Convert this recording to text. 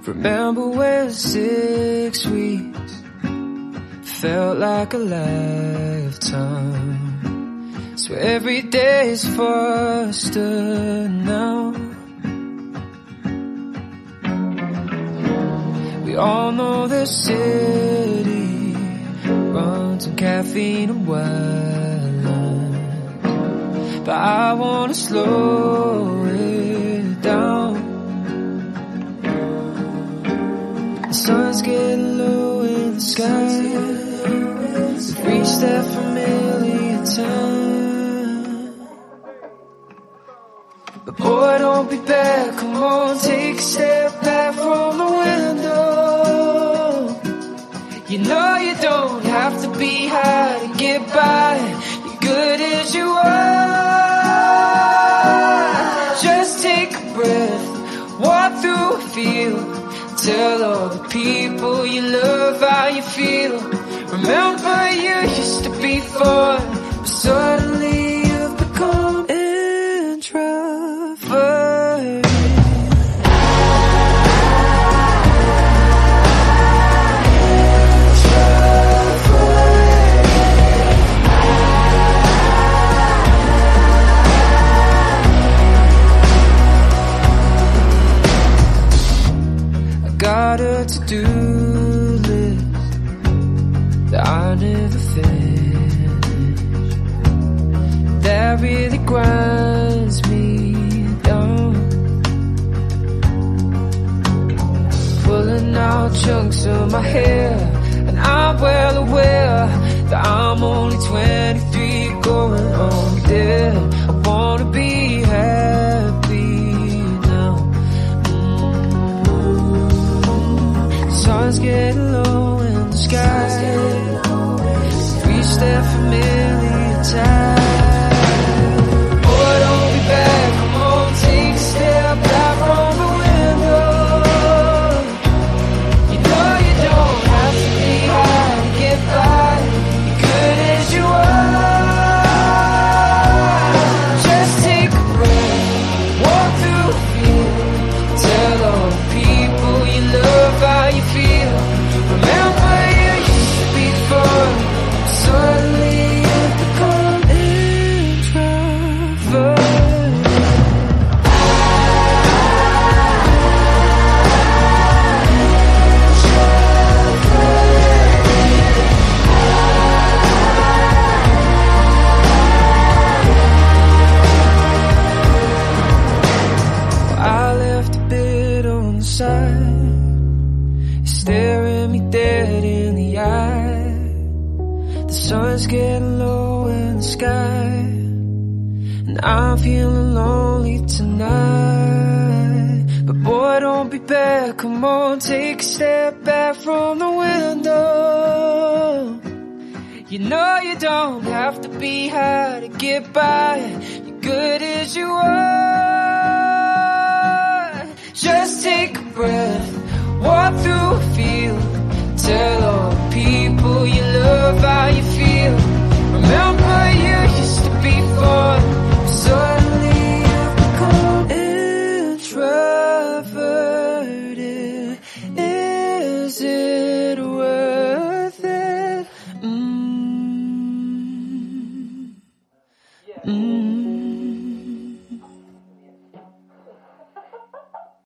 Remember when 6 weeks felt like a lifetime? So every day is faster now. We all know the city runs on caffeine and wine, but I wanna slow it down. The sun's getting low in the sky. We've reached that familiar time. But boy, don't be bad. Come on, take a step back from the window. You know you don't have to be high to get by. You're good as you are. Just take a breath, walk through a field. Tell all the people you love how you feel. Remember you used to be fun, but suddenly you've become introverted. Got a to-do list that I never finish, that really grinds me down. Pulling out chunks of my hair, and I'm well aware that I'm only 23 going on there. I wanna be happy now. Sun's getting low in the sky. Reach that familiar time. Boy, don't be bad. Come on, take a step back from the window. You know you don't have to be high to get by. You're good as you are. Just take a breath, walk through the field. Tell all the people you love how you feel. Remember you used to be fun, suddenly you've become introverted. I left a bit on the side, staring me dead in the eye. The sun's getting low in the sky, and I'm feeling lonely tonight. But boy, don't be bad. Come on, take a step back from the window. You know you don't have to be high to get by. You're good as you are. Just take a breath, walk through a field. Tell all the people you love how you feel. Remember you used to be fun, suddenly you've become introverted.